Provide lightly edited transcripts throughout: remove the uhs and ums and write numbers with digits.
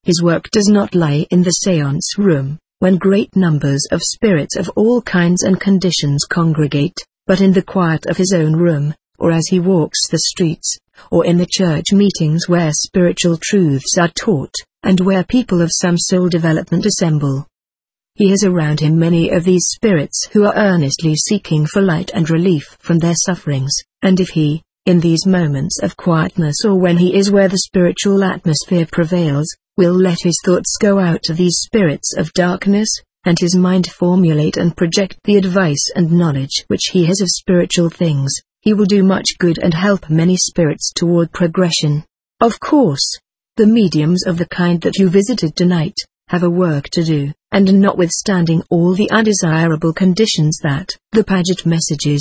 His work does not lie in the seance room, when great numbers of spirits of all kinds and conditions congregate, but in the quiet of his own room, or as he walks the streets, or in the church meetings where spiritual truths are taught, and where people of some soul development assemble. He has around him many of these spirits who are earnestly seeking for light and relief from their sufferings, and if he, in these moments of quietness or when he is where the spiritual atmosphere prevails, will let his thoughts go out to these spirits of darkness, and his mind formulate and project the advice and knowledge which he has of spiritual things, he will do much good and help many spirits toward progression. Of course, the mediums of the kind that you visited tonight have a work to do, and notwithstanding all the undesirable conditions that the Paget Messages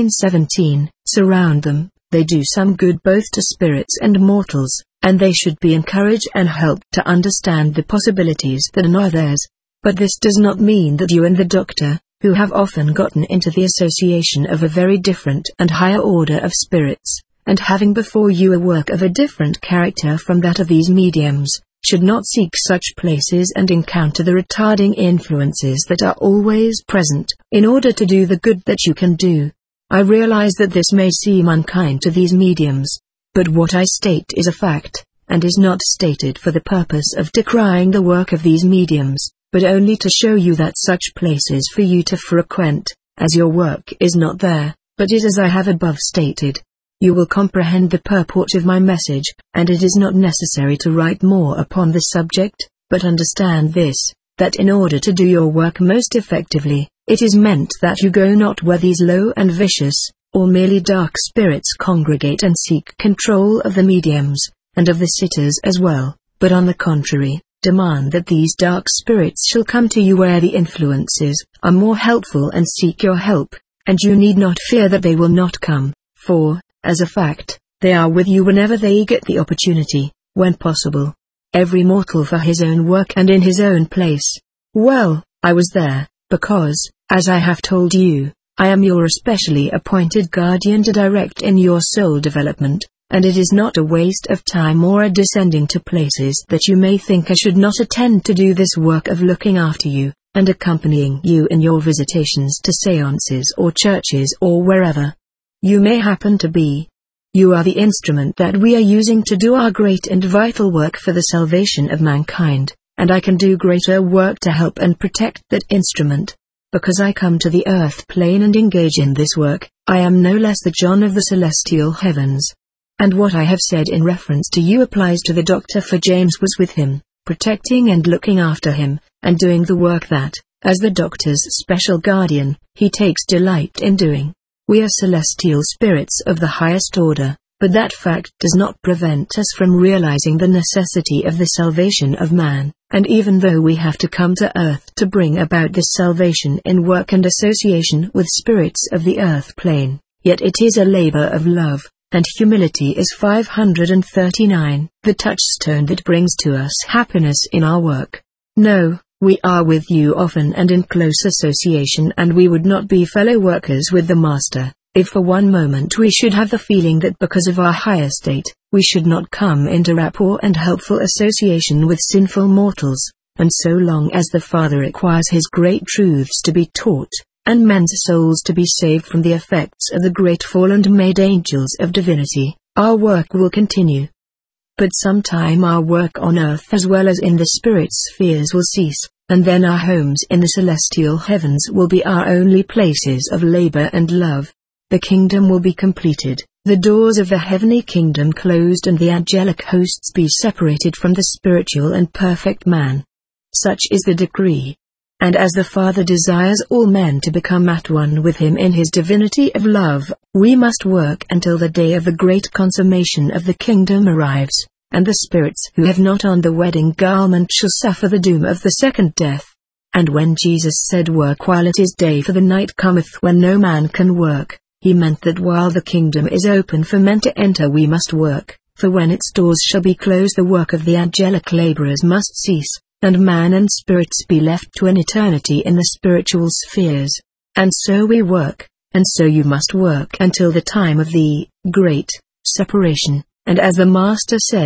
1917 surround them, they do some good both to spirits and mortals, and they should be encouraged and helped to understand the possibilities that are not theirs. But this does not mean that you and the doctor, who have often gotten into the association of a very different and higher order of spirits, and having before you a work of a different character from that of these mediums, should not seek such places and encounter the retarding influences that are always present, in order to do the good that you can do. I realize that this may seem unkind to these mediums, but what I state is a fact, and is not stated for the purpose of decrying the work of these mediums, but only to show you that such places for you to frequent, as your work is not there, but is as I have above stated. You will comprehend the purport of my message, and it is not necessary to write more upon this subject, but understand this, that in order to do your work most effectively, it is meant that you go not where these low and vicious, or merely dark spirits congregate and seek control of the mediums, and of the sitters as well, but on the contrary, demand that these dark spirits shall come to you where the influences are more helpful and seek your help, and you need not fear that they will not come, for, as a fact, they are with you whenever they get the opportunity, when possible. Every mortal for his own work and in his own place. Well, I was there, because, as I have told you, I am your especially appointed guardian to direct in your soul development, and it is not a waste of time or a descending to places that you may think I should not attend to do this work of looking after you, and accompanying you in your visitations to seances or churches or wherever you may happen to be. You are the instrument that we are using to do our great and vital work for the salvation of mankind, and I can do greater work to help and protect that instrument. Because I come to the earth plane and engage in this work, I am no less the John of the celestial heavens. And what I have said in reference to you applies to the doctor, for James was with him, protecting and looking after him, and doing the work that, as the doctor's special guardian, he takes delight in doing. We are celestial spirits of the highest order, but that fact does not prevent us from realizing the necessity of the salvation of man, and even though we have to come to earth to bring about this salvation in work and association with spirits of the earth plane, yet it is a labor of love, and humility is 539, the touchstone that brings to us happiness in our work. No, we are with you often and in close association, and we would not be fellow workers with the Master, if for one moment we should have the feeling that because of our higher state, we should not come into rapport and helpful association with sinful mortals, and so long as the Father requires His great truths to be taught, and men's souls to be saved from the effects of the great fallen and made angels of divinity, our work will continue. But sometime our work on earth as well as in the spirit spheres will cease, and then our homes in the celestial heavens will be our only places of labor and love. The kingdom will be completed, the doors of the heavenly kingdom closed, and the angelic hosts be separated from the spiritual and perfect man. Such is the decree. And as the Father desires all men to become at one with Him in His divinity of love, we must work until the day of the great consummation of the kingdom arrives, and the spirits who have not on the wedding garment shall suffer the doom of the second death. And when Jesus said, "Work while it is day, for the night cometh when no man can work," He meant that while the kingdom is open for men to enter we must work, for when its doors shall be closed the work of the angelic laborers must cease, and man and spirits be left to an eternity in the spiritual spheres. And so we work, and so you must work until the time of the great separation, and as the Master said,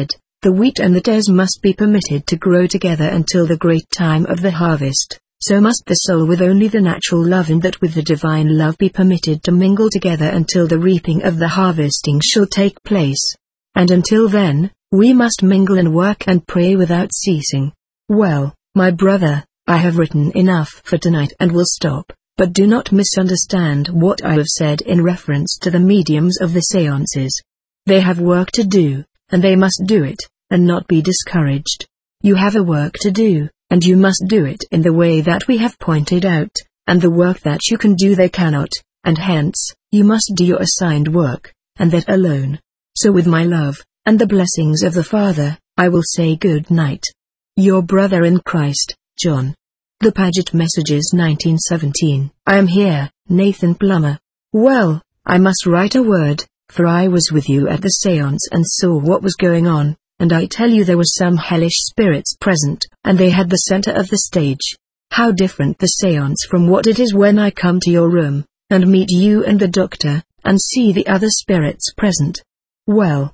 The wheat and the tares must be permitted to grow together until the great time of the harvest. So must the soul with only the natural love and that with the divine love be permitted to mingle together until the reaping of the harvesting shall take place. And until then, we must mingle and work and pray without ceasing. Well, my brother, I have written enough for tonight and will stop, but do not misunderstand what I have said in reference to the mediums of the seances. They have work to do, and they must do it, and not be discouraged. You have a work to do, and you must do it in the way that we have pointed out, and the work that you can do they cannot, and hence, you must do your assigned work, and that alone. So with my love, and the blessings of the Father, I will say good night. Your brother in Christ, John. The Paget Messages 1917. I am here, Nathan Plummer. Well, I must write a word, for I was with you at the séance and saw what was going on. And I tell you there were some hellish spirits present, and they had the center of the stage. How different the séance from what it is when I come to your room, and meet you and the doctor, and see the other spirits present. Well,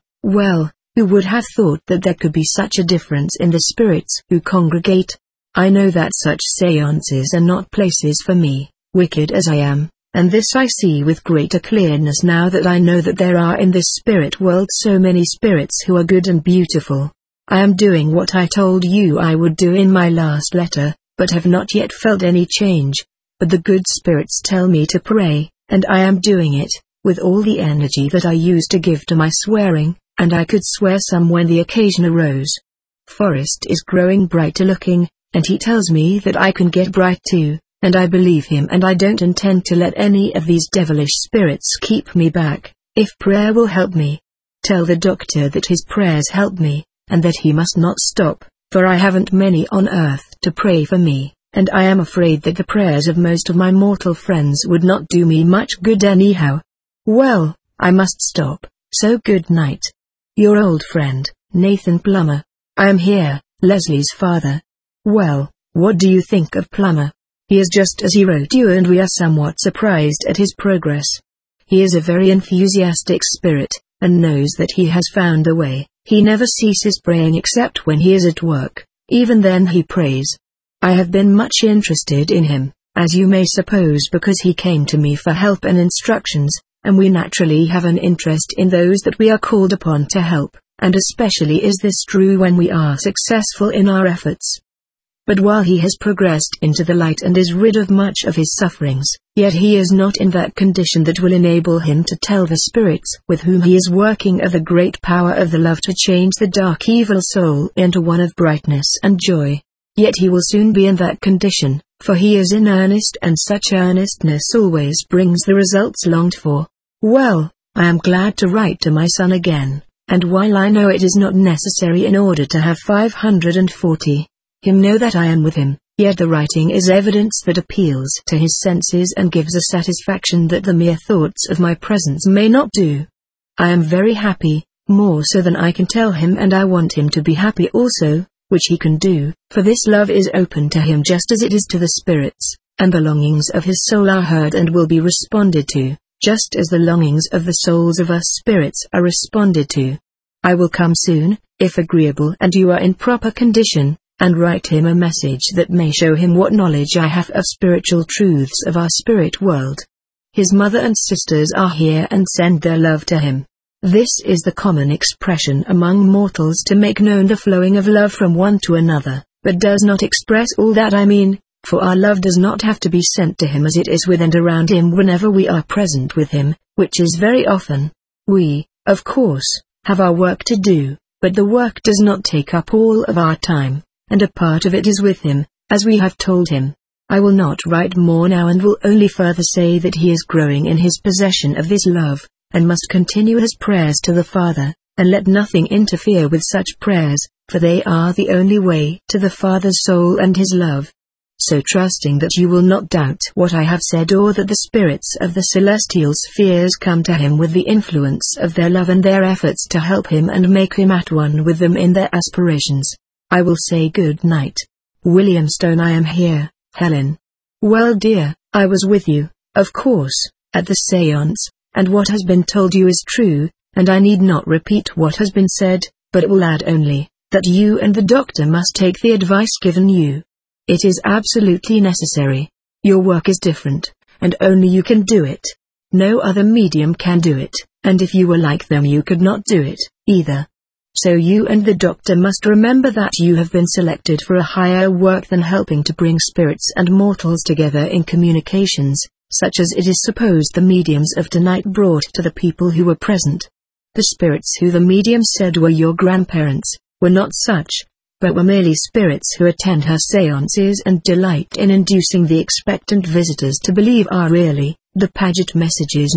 who would have thought that there could be such a difference in the spirits who congregate? I know that such séances are not places for me, wicked as I am. And this I see with greater clearness now that I know that there are in this spirit world so many spirits who are good and beautiful. I am doing what I told you I would do in my last letter, but have not yet felt any change. But the good spirits tell me to pray, and I am doing it, with all the energy that I used to give to my swearing, and I could swear some when the occasion arose. Forrest is growing brighter looking, and he tells me that I can get bright too. And I believe him, and I don't intend to let any of these devilish spirits keep me back, if prayer will help me. Tell the doctor that his prayers help me, and that he must not stop, for I haven't many on earth to pray for me, and I am afraid that the prayers of most of my mortal friends would not do me much good anyhow. Well, I must stop, so good night. Your old friend, Nathan Plummer. I am here, Leslie's father. Well, what do you think of Plummer? He is just as he wrote you, and we are somewhat surprised at his progress. He is a very enthusiastic spirit, and knows that he has found the way. He never ceases praying except when he is at work. Even then he prays. I have been much interested in him, as you may suppose, because he came to me for help and instructions, and we naturally have an interest in those that we are called upon to help, and especially is this true when we are successful in our efforts. But while he has progressed into the light and is rid of much of his sufferings, yet he is not in that condition that will enable him to tell the spirits with whom he is working of the great power of the love to change the dark evil soul into one of brightness and joy. Yet he will soon be in that condition, for he is in earnest, and such earnestness always brings the results longed for. Well, I am glad to write to my son again, and while I know it is not necessary in order to have 540, him know that I am with him, yet the writing is evidence that appeals to his senses and gives a satisfaction that the mere thoughts of my presence may not do. I am very happy, more so than I can tell him, and I want him to be happy also, which he can do, for this love is open to him just as it is to the spirits, and the longings of his soul are heard and will be responded to, just as the longings of the souls of us spirits are responded to. I will come soon, if agreeable and you are in proper condition, and write him a message that may show him what knowledge I have of spiritual truths of our spirit world. His mother and sisters are here and send their love to him. This is the common expression among mortals to make known the flowing of love from one to another, but does not express all that I mean, for our love does not have to be sent to him as it is with and around him whenever we are present with him, which is very often. We, of course, have our work to do, but the work does not take up all of our time, and a part of it is with him, as we have told him. I will not write more now, and will only further say that he is growing in his possession of this love, and must continue his prayers to the Father, and let nothing interfere with such prayers, for they are the only way to the Father's soul and his love. So trusting that you will not doubt what I have said, or that the spirits of the celestial spheres come to him with the influence of their love and their efforts to help him and make him at one with them in their aspirations, I will say good night. William Stone. I am here, Helen. Well, dear, I was with you, of course, at the séance, and what has been told you is true, and I need not repeat what has been said, but it will add only that you and the doctor must take the advice given you. It is absolutely necessary. Your work is different, and only you can do it. No other medium can do it, and if you were like them you could not do it, either. So you and the doctor must remember that you have been selected for a higher work than helping to bring spirits and mortals together in communications, such as it is supposed the mediums of tonight brought to the people who were present. The spirits who the medium said were your grandparents, were not such, but were merely spirits who attend her seances and delight in inducing the expectant visitors to believe are really the Paget Messages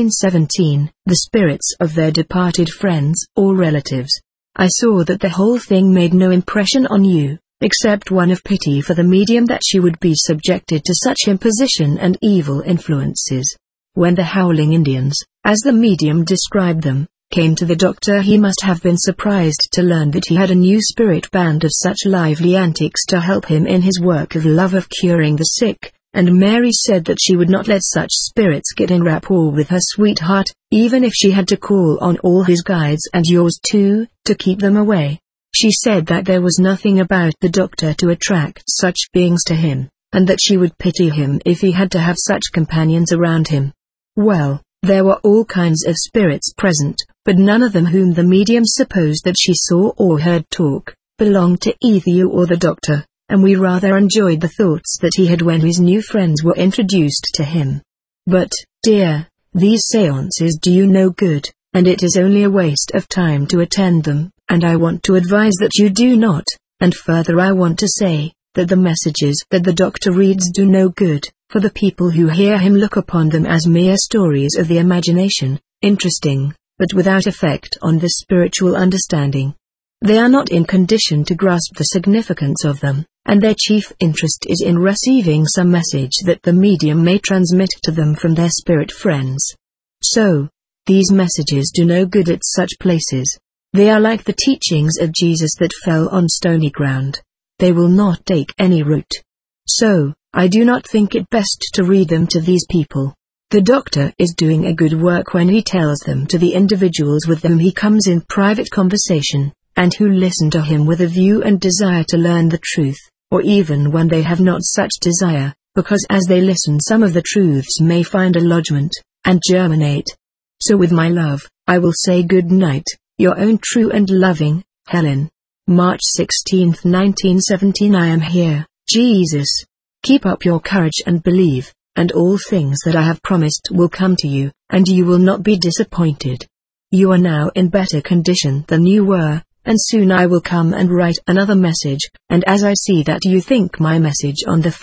1917, the spirits of their departed friends or relatives. I saw that the whole thing made no impression on you, except one of pity for the medium that she would be subjected to such imposition and evil influences. When the howling Indians, as the medium described them, came to the doctor, he must have been surprised to learn that he had a new spirit band of such lively antics to help him in his work of love of curing the sick, and Mary said that she would not let such spirits get in rapport with her sweetheart, even if she had to call on all his guides and yours too, to keep them away. She said that there was nothing about the doctor to attract such beings to him, and that she would pity him if he had to have such companions around him. Well, there were all kinds of spirits present, but none of them whom the medium supposed that she saw or heard talk, belonged to either you or the doctor, and we rather enjoyed the thoughts that he had when his new friends were introduced to him. But, dear, these seances do you no good, and it is only a waste of time to attend them, and I want to advise that you do not, and further I want to say, that the messages that the doctor reads do no good, for the people who hear him look upon them as mere stories of the imagination, interesting, but without effect on the spiritual understanding. They are not in condition to grasp the significance of them, and their chief interest is in receiving some message that the medium may transmit to them from their spirit friends. So, these messages do no good at such places. They are like the teachings of Jesus that fell on stony ground. They will not take any root. So, I do not think it best to read them to these people. The doctor is doing a good work when he tells them to the individuals with whom he comes in private conversation, and who listen to him with a view and desire to learn the truth, or even when they have not such desire, because as they listen some of the truths may find a lodgment, and germinate. So with my love, I will say good night, your own true and loving, Helen. March 16, 1917. I am here, Jesus. Keep up your courage and believe, and all things that I have promised will come to you, and you will not be disappointed. You are now in better condition than you were, and soon I will come and write another message, and as I see that you think my message on the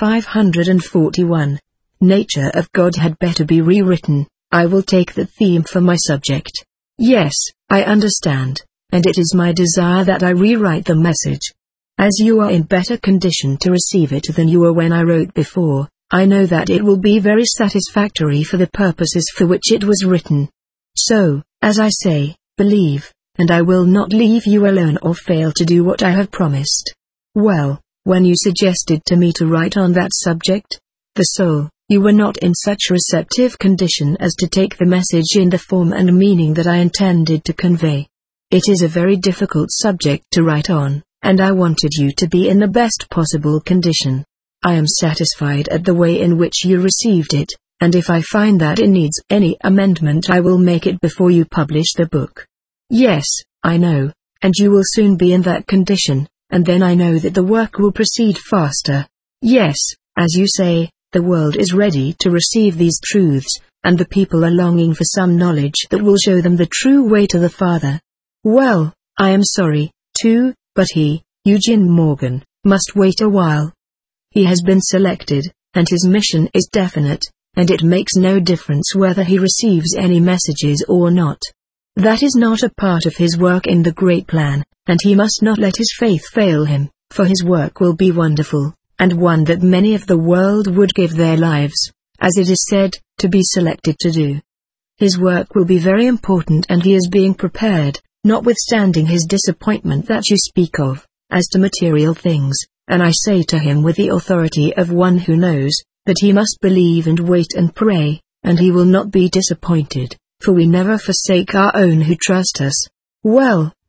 541 nature of God had better be rewritten, I will take the theme for my subject. Yes, I understand, and it is my desire that I rewrite the message. As you are in better condition to receive it than you were when I wrote before, I know that it will be very satisfactory for the purposes for which it was written. So, as I say, believe, and I will not leave you alone or fail to do what I have promised. Well, when you suggested to me to write on that subject, the soul, you were not in such receptive condition as to take the message in the form and meaning that I intended to convey. It is a very difficult subject to write on, and I wanted you to be in the best possible condition. I am satisfied at the way in which you received it, and if I find that it needs any amendment I will make it before you publish the book. Yes, I know, and you will soon be in that condition, and then I know that the work will proceed faster. Yes, as you say, the world is ready to receive these truths, and the people are longing for some knowledge that will show them the true way to the Father. Well, I am sorry, too, but he, Eugene Morgan, must wait a while. He has been selected, and his mission is definite, and it makes no difference whether he receives any messages or not. That is not a part of his work in the great plan, and he must not let his faith fail him, for his work will be wonderful, and one that many of the world would give their lives, as it is said, to be selected to do. His work will be very important, and he is being prepared, notwithstanding his disappointment that you speak of, as to material things, and I say to him with the authority of one who knows, that he must believe and wait and pray, and he will not be disappointed, for we never forsake our own who trust us. Well,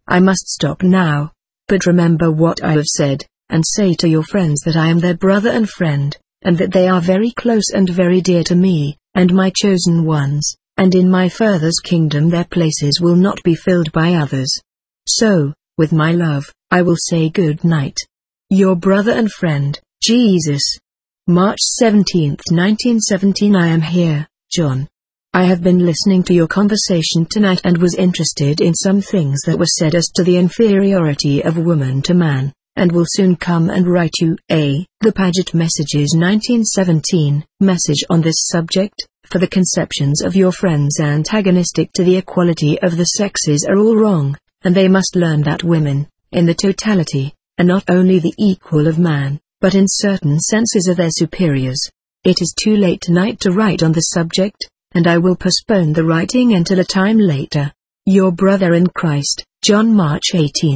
I must stop now. But remember what I have said, and say to your friends that I am their brother and friend, and that they are very close and very dear to me, and my chosen ones, and in my Father's kingdom their places will not be filled by others. So, with my love, I will say good night. Your brother and friend, Jesus. March 17, 1917. I am here, John. I have been listening to your conversation tonight and was interested in some things that were said as to the inferiority of woman to man, and will soon come and write you the Paget Messages 1917 message on this subject, for the conceptions of your friends antagonistic to the equality of the sexes are all wrong, and they must learn that women, in the totality, are not only the equal of man, but in certain senses are their superiors. It is too late tonight to write on the subject, and I will postpone the writing until a time later. Your brother in Christ, John. March 18,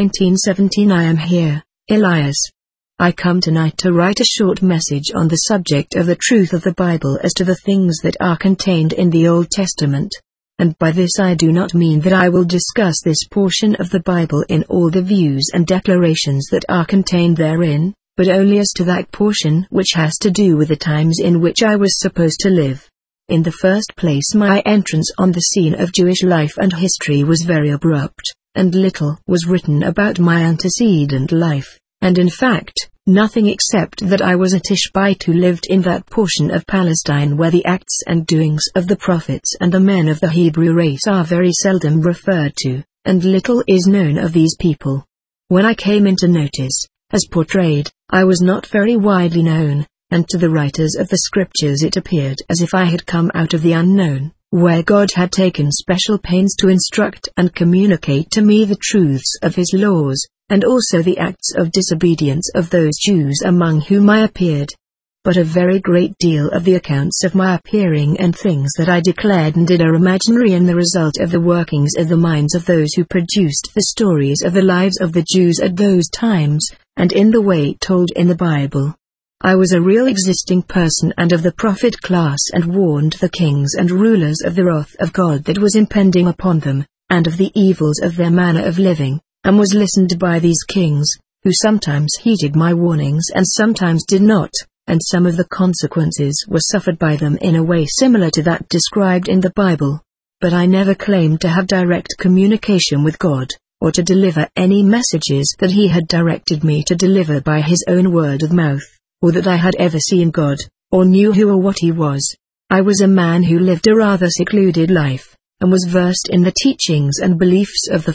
1917. I am here, Elias. I come tonight to write a short message on the subject of the truth of the Bible as to the things that are contained in the Old Testament. And by this I do not mean that I will discuss this portion of the Bible in all the views and declarations that are contained therein, but only as to that portion which has to do with the times in which I was supposed to live. In the first place, my entrance on the scene of Jewish life and history was very abrupt, and little was written about my antecedent life, and in fact, nothing except that I was a Tishbite who lived in that portion of Palestine where the acts and doings of the prophets and the men of the Hebrew race are very seldom referred to, and little is known of these people. When I came into notice, as portrayed, I was not very widely known, and to the writers of the Scriptures it appeared as if I had come out of the unknown, where God had taken special pains to instruct and communicate to me the truths of His laws, and also the acts of disobedience of those Jews among whom I appeared. But a very great deal of the accounts of my appearing and things that I declared and did are imaginary and the result of the workings of the minds of those who produced the stories of the lives of the Jews at those times, and in the way told in the Bible. I was a real existing person and of the prophet class, and warned the kings and rulers of the wrath of God that was impending upon them, and of the evils of their manner of living, and was listened by these kings, who sometimes heeded my warnings and sometimes did not, and some of the consequences were suffered by them in a way similar to that described in the Bible. But I never claimed to have direct communication with God, or to deliver any messages that He had directed me to deliver by His own word of mouth, or that I had ever seen God, or knew who or what He was. I was a man who lived a rather secluded life, and was versed in the teachings and beliefs of the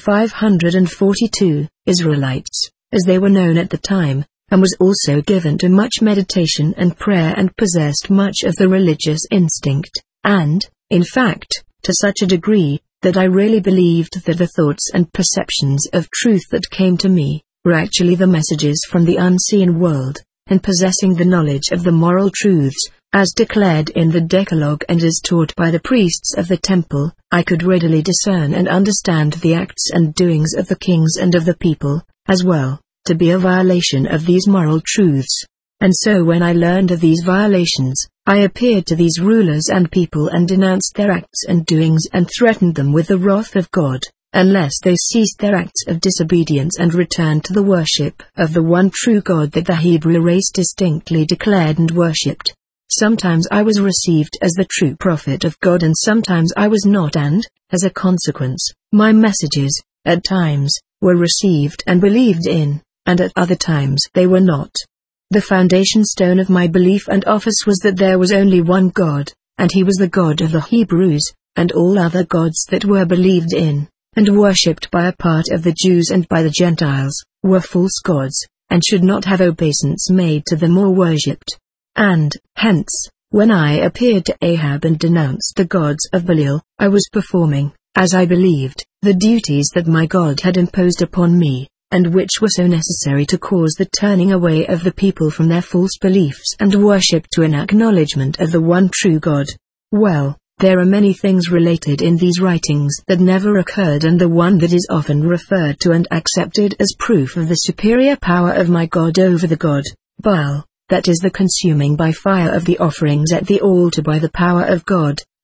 542 Israelites, as they were known at the time, and was also given to much meditation and prayer and possessed much of the religious instinct, and, in fact, to such a degree, that I really believed that the thoughts and perceptions of truth that came to me, were actually the messages from the unseen world, and possessing the knowledge of the moral truths, as declared in the Decalogue and as taught by the priests of the temple, I could readily discern and understand the acts and doings of the kings and of the people, as well, to be a violation of these moral truths. And so when I learned of these violations, I appeared to these rulers and people and denounced their acts and doings and threatened them with the wrath of God, unless they ceased their acts of disobedience and returned to the worship of the one true God that the Hebrew race distinctly declared and worshipped. Sometimes I was received as the true prophet of God and sometimes I was not, and, as a consequence, my messages, at times, were received and believed in, and at other times they were not. The foundation stone of my belief and office was that there was only one God, and He was the God of the Hebrews, and all other gods that were believed in, and worshipped by a part of the Jews and by the Gentiles, were false gods, and should not have obeisance made to them or worshipped. And, hence, when I appeared to Ahab and denounced the gods of Belial, I was performing, as I believed, the duties that my God had imposed upon me, and which were so necessary to cause the turning away of the people from their false beliefs and worship to an acknowledgement of the one true God. Well, there are many things related in these writings that never occurred, and the one that is often referred to and accepted as proof of the superior power of my God over the god, Baal, that is the consuming by fire of the offerings at the altar by the power of God,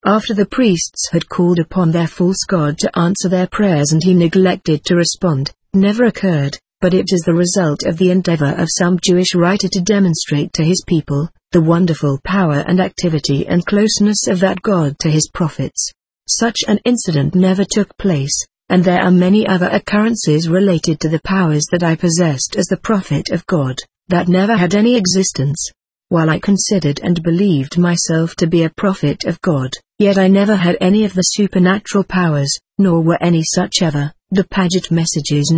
after the priests had called upon their false god to answer their prayers and he neglected to respond, never occurred, but it is the result of the endeavor of some Jewish writer to demonstrate to his people the wonderful power and activity and closeness of that God to his prophets. Such an incident never took place, and there are many other occurrences related to the powers that I possessed as the prophet of God, that never had any existence. While I considered and believed myself to be a prophet of God, yet I never had any of the supernatural powers, nor were any such ever. The Paget Messages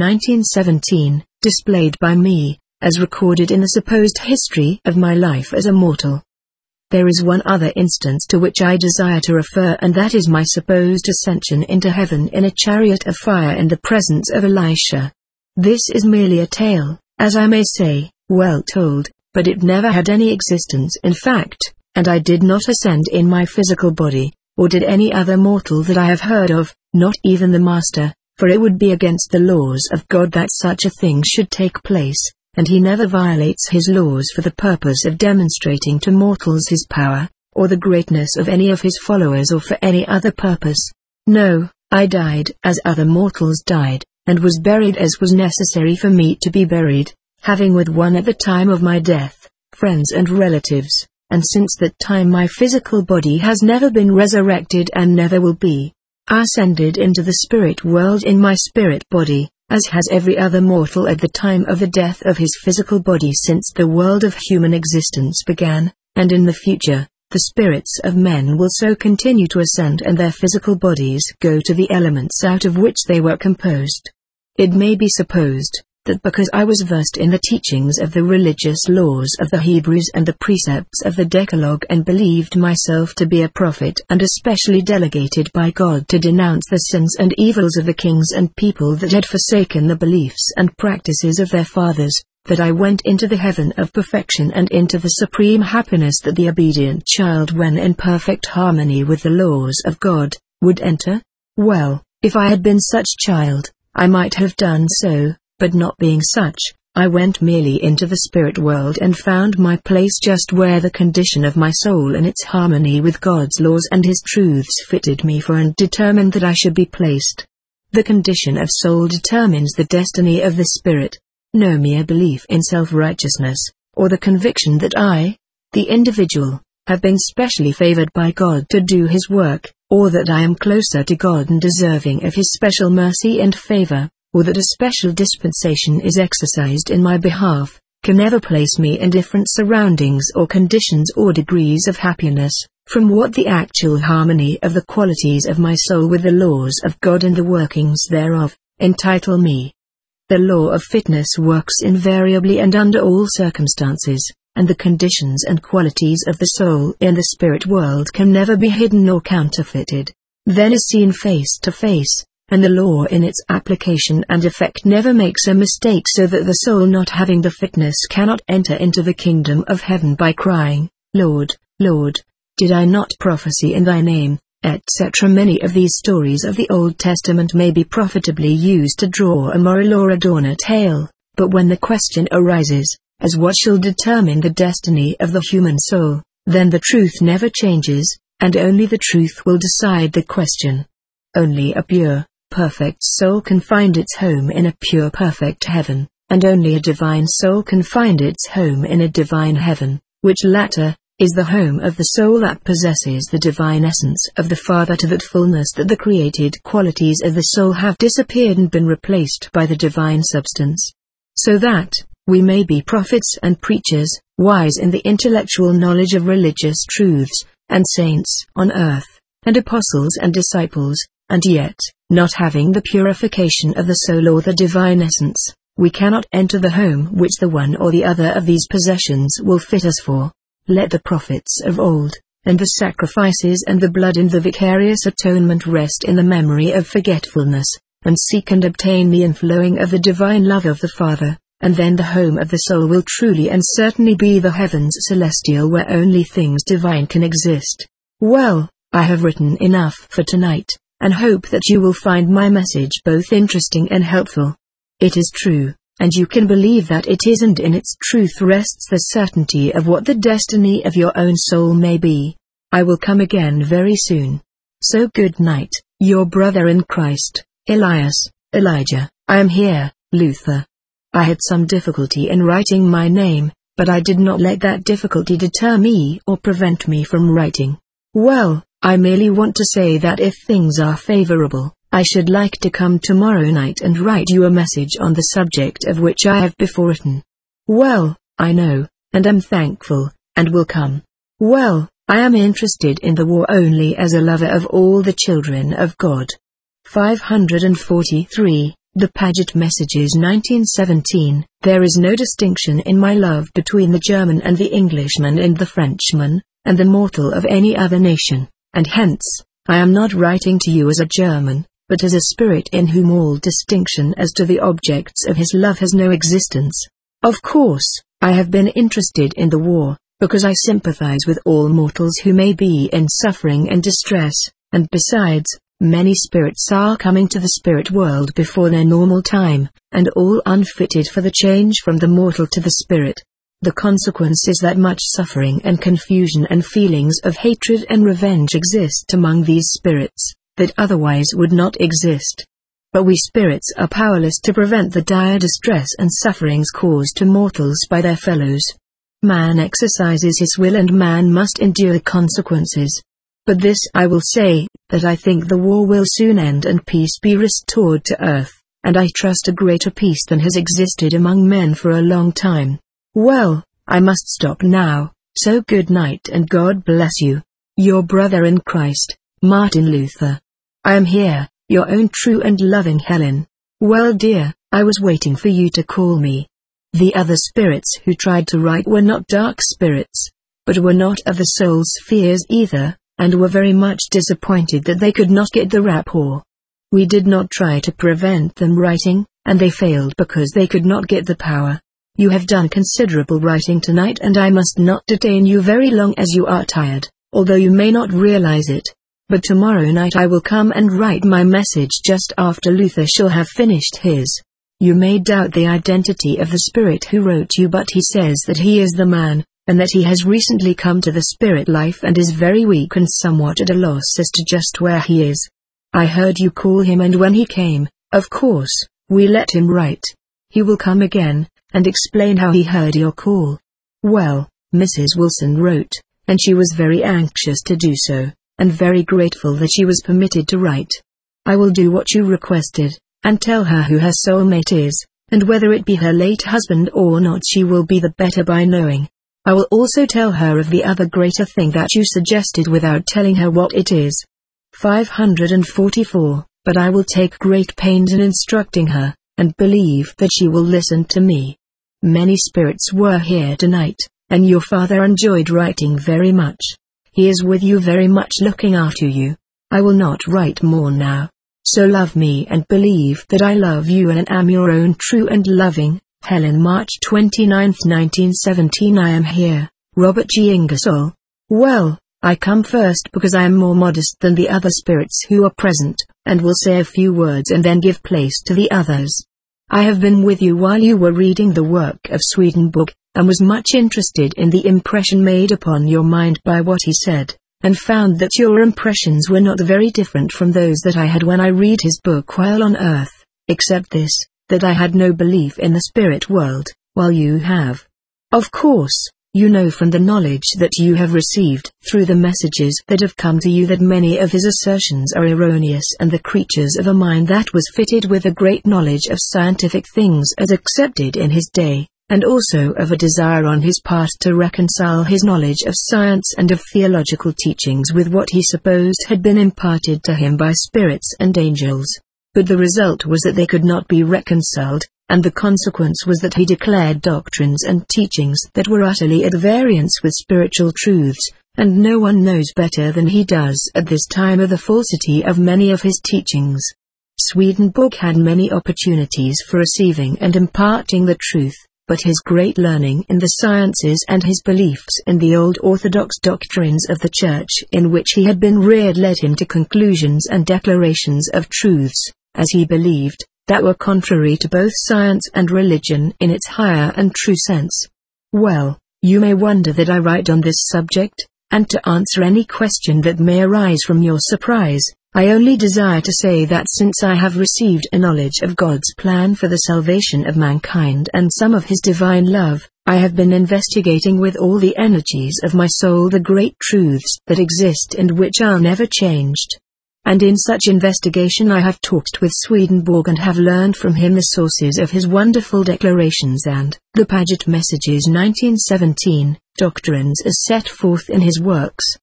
1917, displayed by me, as recorded in the supposed history of my life as a mortal. There is one other instance to which I desire to refer, and that is my supposed ascension into heaven in a chariot of fire in the presence of Elisha. This is merely a tale, as I may say, well told, but it never had any existence in fact, and I did not ascend in my physical body, or did any other mortal that I have heard of, not even the Master, for it would be against the laws of God that such a thing should take place, and he never violates his laws for the purpose of demonstrating to mortals his power, or the greatness of any of his followers, or for any other purpose. No, I died as other mortals died, and was buried as was necessary for me to be buried, having with one at the time of my death, friends and relatives, and since that time my physical body has never been resurrected and never will be. I ascended into the spirit world in my spirit body, as has every other mortal at the time of the death of his physical body since the world of human existence began, and in the future, the spirits of men will so continue to ascend and their physical bodies go to the elements out of which they were composed. It may be supposed that because I was versed in the teachings of the religious laws of the Hebrews and the precepts of the Decalogue and believed myself to be a prophet and especially delegated by God to denounce the sins and evils of the kings and people that had forsaken the beliefs and practices of their fathers, that I went into the heaven of perfection and into the supreme happiness that the obedient child, when in perfect harmony with the laws of God, would enter? Well, if I had been such child, I might have done so. But not being such, I went merely into the spirit world and found my place just where the condition of my soul in its harmony with God's laws and his truths fitted me for and determined that I should be placed. The condition of soul determines the destiny of the spirit. No mere belief in self-righteousness, or the conviction that I, the individual, have been specially favored by God to do his work, or that I am closer to God and deserving of his special mercy and favor, or that a special dispensation is exercised in my behalf, can never place me in different surroundings or conditions or degrees of happiness, from what the actual harmony of the qualities of my soul with the laws of God and the workings thereof, entitle me. The law of fitness works invariably and under all circumstances, and the conditions and qualities of the soul in the spirit world can never be hidden nor counterfeited. Then is seen face to face, and the law in its application and effect never makes a mistake, so that the soul not having the fitness cannot enter into the kingdom of heaven by crying, Lord, Lord, did I not prophesy in thy name, etc. Many of these stories of the Old Testament may be profitably used to draw a moral or adorn a tale, but when the question arises, as what shall determine the destiny of the human soul, then the truth never changes, and only the truth will decide the question. Only a pure, perfect soul can find its home in a pure perfect heaven, and only a divine soul can find its home in a divine heaven, which latter is the home of the soul that possesses the divine essence of the Father to that fullness that the created qualities of the soul have disappeared and been replaced by the divine substance. So that we may be prophets and preachers, wise in the intellectual knowledge of religious truths, and saints on earth, and apostles and disciples, and yet, not having the purification of the soul or the divine essence, we cannot enter the home which the one or the other of these possessions will fit us for. Let the prophets of old, and the sacrifices and the blood and the vicarious atonement rest in the memory of forgetfulness, and seek and obtain the inflowing of the divine love of the Father, and then the home of the soul will truly and certainly be the heavens celestial where only things divine can exist. Well, I have written enough for tonight, and hope that you will find my message both interesting and helpful. It is true, and you can believe that it is, and in its truth rests the certainty of what the destiny of your own soul may be. I will come again very soon. So good night, your brother in Christ, Elias, Elijah. I am here, Luther. I had some difficulty in writing my name, but I did not let that difficulty deter me or prevent me from writing. Well, I merely want to say that if things are favorable, I should like to come tomorrow night and write you a message on the subject of which I have before written. Well, I know, and am thankful, and will come. Well, I am interested in the war only as a lover of all the children of God. 543, The Paget Messages 1917. There is no distinction in my love between the German and the Englishman and the Frenchman, and the mortal of any other nation, and hence, I am not writing to you as a German, but as a spirit in whom all distinction as to the objects of his love has no existence. Of course, I have been interested in the war, because I sympathize with all mortals who may be in suffering and distress, and besides, many spirits are coming to the spirit world before their normal time, and all unfitted for the change from the mortal to the spirit. The consequence is that much suffering and confusion and feelings of hatred and revenge exist among these spirits, that otherwise would not exist. But we spirits are powerless to prevent the dire distress and sufferings caused to mortals by their fellows. Man exercises his will and man must endure the consequences. But this I will say, that I think the war will soon end and peace be restored to earth, and I trust a greater peace than has existed among men for a long time. Well, I must stop now, so good night and God bless you. Your brother in Christ, Martin Luther. I am here, your own true and loving Helen. Well dear, I was waiting for you to call me. The other spirits who tried to write were not dark spirits, but were not of the soul spheres either, and were very much disappointed that they could not get the rapport. We did not try to prevent them writing, and they failed because they could not get the power. You have done considerable writing tonight and I must not detain you very long as you are tired, although you may not realize it. But tomorrow night I will come and write my message just after Luther shall have finished his. You may doubt the identity of the spirit who wrote you, but he says that he is the man, and that he has recently come to the spirit life and is very weak and somewhat at a loss as to just where he is. I heard you call him, and when he came, of course, we let him write. He will come again, and explain how he heard your call. Well, Mrs. Wilson wrote, and she was very anxious to do so, and very grateful that she was permitted to write. I will do what you requested, and tell her who her soulmate is, and whether it be her late husband or not she will be the better by knowing. I will also tell her of the other greater thing that you suggested without telling her what it is. 544, but I will take great pains in instructing her, and believe that she will listen to me. Many spirits were here tonight, and your father enjoyed writing very much. He is with you very much looking after you. I will not write more now. So love me and believe that I love you and am your own true and loving, Helen. March 29, 1917. I am here, Robert G. Ingersoll. Well, I come first because I am more modest than the other spirits who are present, and will say a few words and then give place to the others. I have been with you while you were reading the work of Swedenborg, and was much interested in the impression made upon your mind by what he said, and found that your impressions were not very different from those that I had when I read his book while on earth, except this, that I had no belief in the spirit world, while you have. Of course, you know from the knowledge that you have received through the messages that have come to you that many of his assertions are erroneous, and the creatures of a mind that was fitted with a great knowledge of scientific things as accepted in his day, and also of a desire on his part to reconcile his knowledge of science and of theological teachings with what he supposed had been imparted to him by spirits and angels. But the result was that they could not be reconciled, and the consequence was that he declared doctrines and teachings that were utterly at variance with spiritual truths, and no one knows better than he does at this time of the falsity of many of his teachings. Swedenborg had many opportunities for receiving and imparting the truth, but his great learning in the sciences and his beliefs in the old orthodox doctrines of the Church in which he had been reared led him to conclusions and declarations of truths, as he believed, that were contrary to both science and religion in its higher and true sense. Well, you may wonder that I write on this subject, and to answer any question that may arise from your surprise, I only desire to say that since I have received a knowledge of God's plan for the salvation of mankind and some of His divine love, I have been investigating with all the energies of my soul the great truths that exist and which are never changed. And in such investigation I have talked with Swedenborg and have learned from him the sources of his wonderful declarations and the Paget Messages 1917 doctrines as set forth in his works.